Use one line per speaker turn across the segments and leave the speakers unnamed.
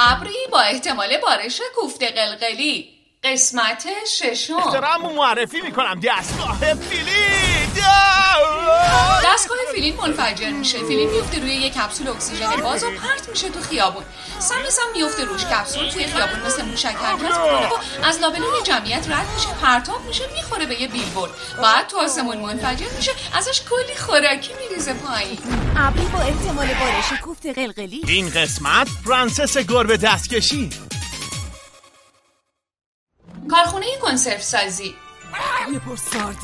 ابری با احتمال بارش کوفته قلقلی. قسمت ششم.
احترامو معرفی میکنم. دستگاه فیلین.
دستگاه فیلین منفجر میشه. فیلین میفته روی یک کپسول اکسیژن باز و پرت میشه تو خیابون. سم میفته روش. کپسول توی خیابون مثل موشک حرکت میکنه و از لابلای جمعیت رد میشه، پرتاب میشه، میخوره به یه بیلبورد. بعد تو آسمون منفجر میشه، ازش کلی خوراکی میریزه پایین.
ابری با احتمال بارش کوفته قلقلی.
این قسمت پرنسس گربه دستکشی.
کارخونه کنسرو سازی.
یه پر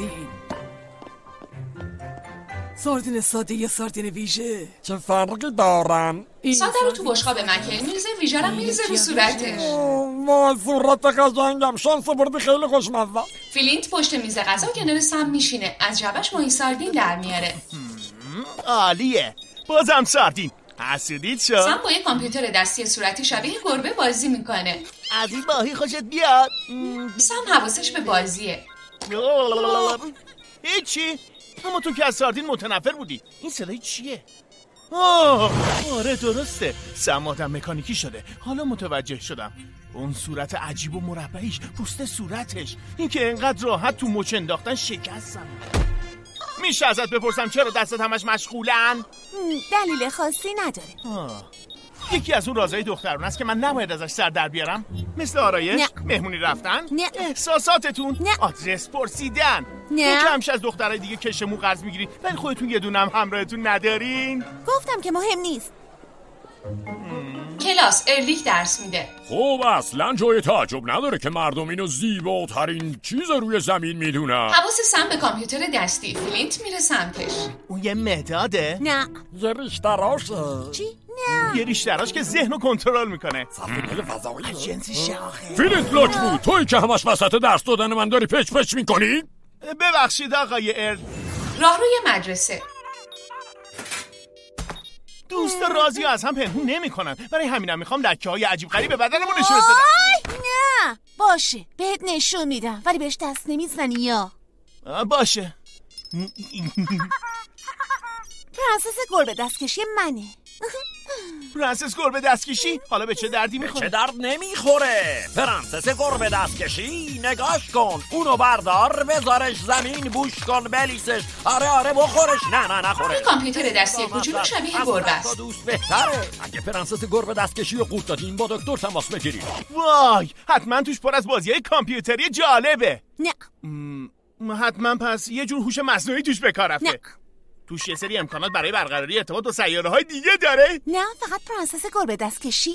ساردین ساده یا ساردین ویژه،
چه فرقی دارن؟
ساده رو تو بشقاب مکه میریزه، ویژه رو میریزه رو صورتش.
ما صورت قشنگم، شانس بردی، خیلی خوشمزه.
فلینت پشت میز غذا کنار سم میشینه، از جبهش ماهی ساردین در میاره.
عالیه. بازم ساردین. حسودید شد؟
سم با یه کامپیوتر دستی صورتی شبیه گربه بازی میکنه.
از این ماهی خوشت بیاد؟
سم حواسش به بازیه.
هیچی؟ اما تو که از ساردین متنفر بودی. این صدای چیه؟ آره درسته. سم آدم مکانیکی شده. حالا متوجه شدم. اون صورت عجیب و مربعیش، پوست صورتش، این که انقدر راحت تو مچ انداختن شکستم. میشه ازت بپرسم چرا دستت همش مشغولن؟
دلیل خاصی نداره.
یکی از اون رازهای دخترون است که من نباید ازش سر در بیارم. مثل آرایش،
نه.
مهمونی رفتن،
نه.
احساساتتون،
نه.
آدرس پرسیدن.
نه.
همیشه از دخترای دیگه کشمون قرض میگیرین ولی خودتون یه دونه هم همراهتون ندارین.
گفتم که مهم نیست.
کلاس ارلیک درس میده.
خب اصلا جای تعجب نداره که مردم اینو زیباترین چیز روی زمین میدونن.
حواس سم به کامپیوتر دستی. فلینت میره سمتش.
اون یه مداده؟
نه.
یه ریشتراشه.
چی؟ نه.
یه ریشتراش که ذهنو کنترل میکنه.
سفینه فضایی.
از جنس شاخه.
فیلینت لاک بود، تویی که همش وسط درس دادن من داری پچ پچ میکنی؟
ببخشید آقای ارل.
راهروی مدرسه.
دوستا رازی از هم پنهون نمیکنن. برای همینم میخوام لکه‌های عجیب غریب بدنمون نشون بدم.
نه باشه بهت نشون میدم ولی بهش دست نمیزنی یا
باشه.
پرنسس گربه دستکشی منه.
پرنسس گربه دستکشی حالا به چه دردی
چه
میخوره؟
درد نمیخوره. پرنسس گربه دستکشی، نگاش کن، اونو بردار بذارش زمین، بوش کن، بلیسش. آره بخورش. نه نخوره.
این کامپیوتر دستی کوچولو شبیه گربه است.
دوست بهتره.
اگه پرنسس گربه دستکشی رو قورت دادین با دکتر تماس بگیرید.
وای حتما توش پر از بازی‌های کامپیوتری جالبه.
نه.
حتما پس یه جور هوش مصنوعی توش به کار رفته.
نه.
توش یه سری امکانات برای برقراری ارتباط با سیاره‌های دیگه داره؟
نه فقط پرنسس گربه دستکشیه.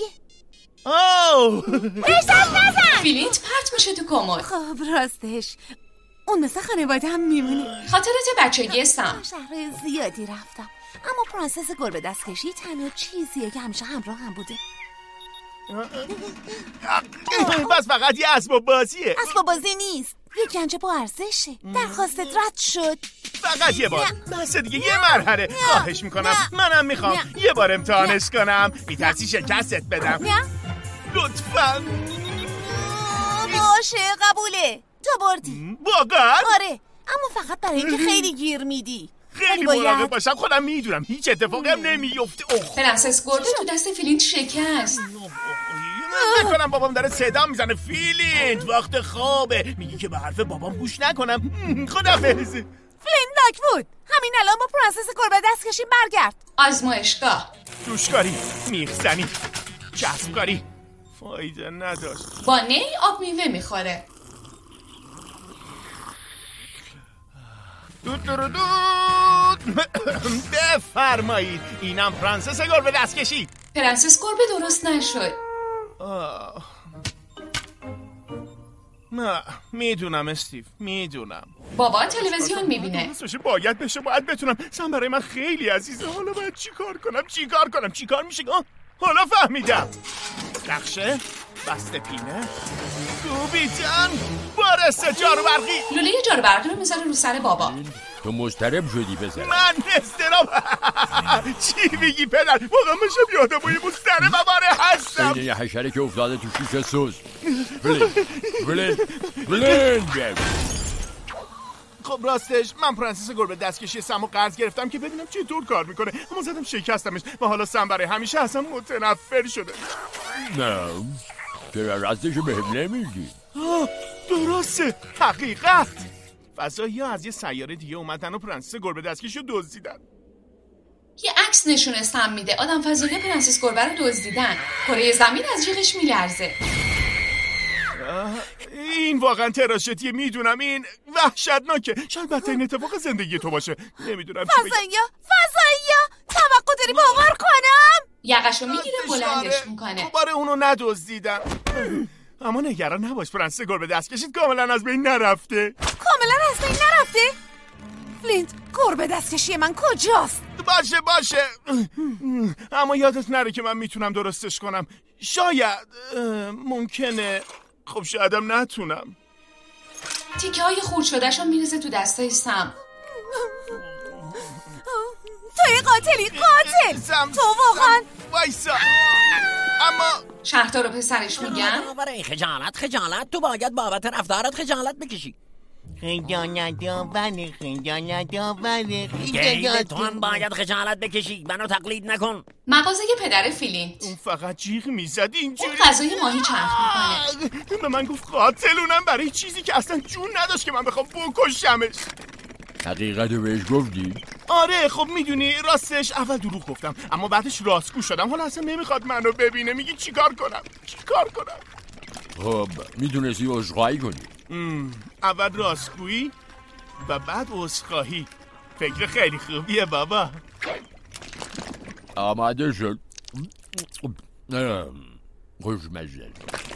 فلینت پرت میشه تو کمد.
خب راستش اون مثل خانواده هم میمونه.
خاطرات بچگی سم.
شهر زیادی رفتم اما پرنسس گربه دستکشی تنها چیزیه که همیشه همراه هم بوده.
بس فقط یه اسباب بازیه.
اسباب بازی نیست، یه گنج با ارزشه. درخواستت رد شد.
فقط یه بار. بس دیگه یه مرحله. خواهش میکنم. منم میخوام یه بار امتحانش کنم. میترسی شکستت بدم.
نه
لطفاً.
باشه قبوله. تو بردی.
واقعا؟
آره اما فقط برای اینکه خیلی گیر میدی.
خیلی مراقب باشم. خودم میدونم هیچ اتفاقی هم نمیفته.
پرنسس گربه تو دست فلینت شکست.
نکنم بابام داره صدا میزنه. فیلینت وقت خوابه. میگی که به حرف بابام گوش نکنم. خدافظ.
فلین لاک بود. همین الان با پرنسس گربه دستکشی برگرد.
آزمایشگاه.
دوشکاری، میخزنی، چسبکاری. فایده نداشت.
با نی آب میوه میخوره.
بفرمایید. اینم پرنسس گربه دستکشی.
پرنسس گربه درست نشد.
نه میدونم استیو، میدونم.
بابا تلویزیون میبینه.
باید بتونم. سم برای من خیلی عزیزه. حالا باید چیکار میشه؟ حالا فهمیدم. نقشه، بسته پینه، کوبیدن، بارست جارو برقی.
لوله جارو برقی رو میذاره رو سر بابا.
تو مضطرب شدی بزن.
من اضطراب. چی میگی پدر؟ واقعا میشه بیادم با یه مضطرب هستم.
اینه یه حشره که افتاده تو شیشه سوز. بلند.
خب راستش من پرنسس گربه دستکشی سمو قرض گرفتم که ببینم چطور کار میکنه، اما زدم شکستمش و حالا سم برای همیشه اصلا متنفر شده.
نه چرا راستشو بهم نمیگی؟
درسته، حقیقت. فضایی ها از یه سیاره دیگه اومدن و پرنسس گربه دستکشی رو دزدیدن.
یه عکس نشونه سم میده آدم فضایی پرنسس گربه رو دزدیدن. کره زمین از جیغش میلرزه.
این واقعا تراژدیه، میدونم. این وحشتناکه. شاید بدترین اتفاق زندگی تو باشه. نمیدونم چی بگم.
فضایی توقع داری باور کنم؟
یقشو میگیره بلندش میکنه.
دوباره اونو ندزدیدن. اما نگران نباش، پرنسس گربه دستکشیت کاملا از بین نرفته.
کاملا از بین نرفته؟ فلینت، گربه دستکشی من کجاست؟
باشه اما یادت نره که من میتونم درستش کنم. شاید ممکنه، خب شایدم نتونم.
تیکه های خورد شدهشو میریزه تو دستای سم.
توی قاتلی، قاتل. تو واقعا
وایسا. اما
شهردار و پسرش میگن
برای خجالت تو باید بابت رفتارت خجالت بکشی.
خجالت
تو هم باید خجالت بکشی. منو تقلید نکن.
مغازه پدر فیلینت.
اون فقط جیغ میزد اینجوری.
اون غذای ماهی چرخ میکنه.
به من گفت قاتل، اونم برای چیزی که اصلا جون نداشت که من بخوام بکشمش.
حقیقتو بهش گفتی؟
آره خب میدونی راستش اول دروغ گفتم اما بعدش راستگو شدم. حالا اصلا نمیخواد منو ببینه. میگی چیکار کنم؟
خب میتونستی عذرخواهی کنی.
اول راستگویی و بعد عذرخواهی. فکر خیلی خوبیه بابا.
آماده شد. خوشمزه.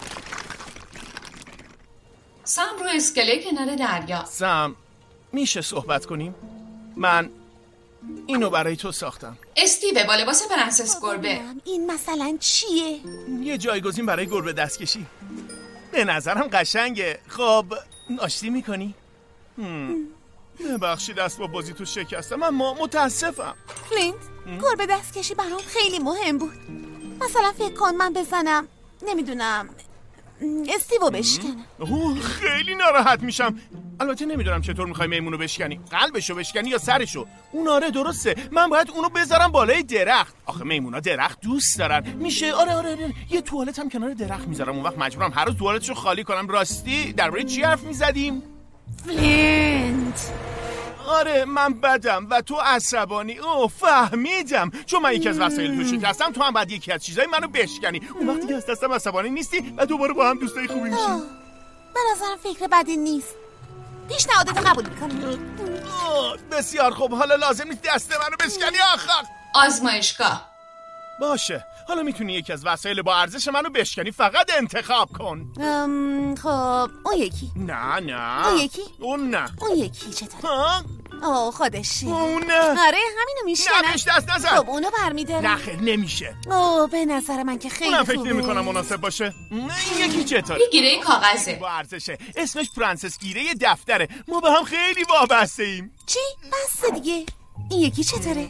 سم رو اسکله کنار دریا.
سم میشه صحبت کنیم؟ من اینو برای تو ساختم.
استیوه با لباس پرنسس گربه.
این مثلا چیه؟
یه جایگزین برای گربه دستکشی. به نظرم قشنگه. خب آشتی میکنی؟ ببخشید دست با بازی تو شکستم اما متاسفم.
فلینت، گربه دستکشی برام خیلی مهم بود. مثلا فکر کن من بزنم، نمیدونم، استیوو بشکنم.
خیلی ناراحت میشم. البته نمیدونم چطور میخوای میمونو بشکنی. قلبشو بشکنی یا سرشو؟ اون آره درسته، من باید اونو بذارم بالای درخت. آخه میمونا درخت دوست دارن. میشه آره یه توالت هم کنار درخت میذارم. اون وقت مجبورم هر روز توالتشو خالی کنم. راستی درباره چی حرف میزدیم؟
فلینت،
آره من بدم و تو عصبانی. فهمیدم. چون من یکی از وسایل تو شکستم، تو هم بعد یکی از چیزای منو بشکنی. اون وقتی که از دستم عصبانی نیستی و دوباره با هم دوستای خوبی میشیم.
به نظرم فکر بدی نیست. پیشنهادت قبول میکنم.
بسیار خوب. حالا لازم نیست دست منو بشکنی آخر.
آزمایشگاه.
باشه حالا میتونی یکی از وسایل با ارزش منو بشکنی. فقط انتخاب کن.
خب اون یکی.
نه
اون یکی.
اون
یکی چطور؟ خودشه.
اون نه.
آره همینو میشکنم.
نه بهش دست نزن.
خب اونو برمیدارم.
نه خیر نمیشه.
به نظر من که خیلی
اونم
خوبه.
فکر نمی‌کنم مناسب باشه. این یکی چطور؟
یه گیره کاغذه
با ارزشه. اسمش پرنسس گیره دفتره. ما به هم خیلی وابسته ایم.
چی؟ بس دیگه. این یکی چطوره؟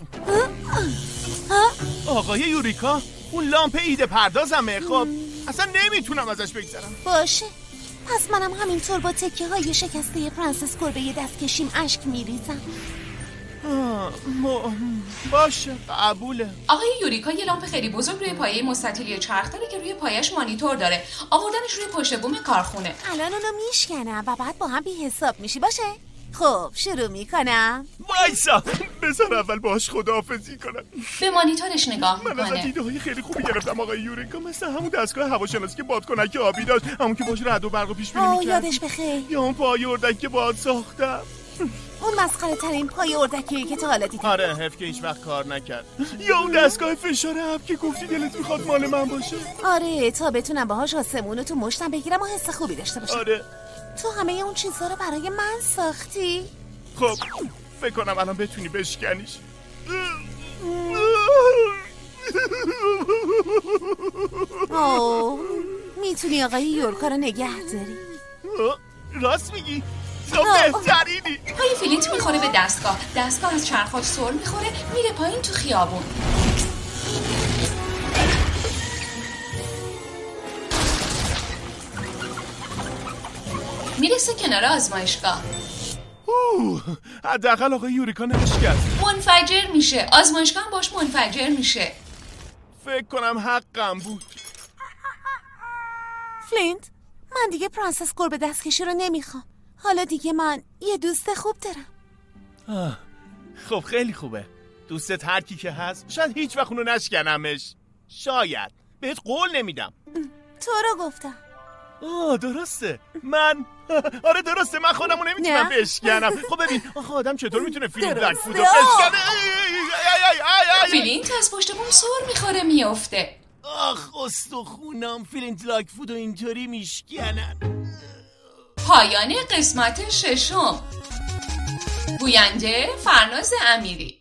آقای یوریکا، اون لامپ ایده پردازمه. خب اصلا نمیتونم ازش بگذرم.
باشه، پس منم همینطور با تکه های شکسته پرنسس گربه دستکشیم اشک میریزم.
باشه قبوله.
آقای یوریکا یه لامپ خیلی بزرگ روی پایه مستطیلی چرخ داره که روی پایش مانیتور داره. آوردنش روی پشت بوم کارخونه.
الان اونو میشکنم و بعد با هم بی حساب میشی. باشه خب شروع میکنم.
وایسا بذار اول باهاش خداحافظی کنم.
به مانیتورش نگاه
من ازت
میکنه.
ایده های خیلی خوبی گرفتم آقای یوریکا. مثل همون دستگاه هواشناسی که بادکنک آبی داشت، همون که باش رعد و برق پیش بینی می‌کرد.
یادش بخیر.
یا اون پای اردک که باهات ساختم.
اون مسخره ترین پای اردکیه که تا حالا دیدم.
آره حیف که هیچ وقت کار نکرد. یا اون دستگاه فشار هوا که گفتی دلت میخواد مال من باشه.
آره تا بتونم باهاش آسمونو تو مشتم بگیرم و حس خوبی داشته باشم.
آره
تو همه اون چیزها رو برای من ساختی؟
خب فکر کنم الان بتونی بشکنیش.
میتونی آقای یورکا رو نگه داری.
راست میگی؟ تو بهترینی.
پای فیلینت میخوره به دستگاه از چرخاش سر میخوره میره پایین تو خیابون. میرسه کنار آزمایشگاه.
حداقل آقای یوریکا نشکست.
منفجر میشه. آزمایشگاه باش منفجر میشه.
فکر کنم حقم بود.
فلینت، من دیگه پرنسس گربه دستکشی رو نمیخوام. حالا دیگه من یه دوست خوب دارم.
خب خیلی خوبه. دوستت هر کی که هست، شاید هیچ وقت اونو نشکنمش. شاید. بهت قول نمیدم.
تو رو گفتم.
درسته. آره درسته، من خودمو نمیتونم بشکنم. خب ببین آخه آدم چطور میتونه فیلینت لاکفود رو بشکنه؟
فیلینت از پشت بوم سر میخوره میافته.
آخ استخونم، فیلینت لاکفود رو اینطوری میشکنن.
پایان قسمت 6. گوینده فرناز امیری.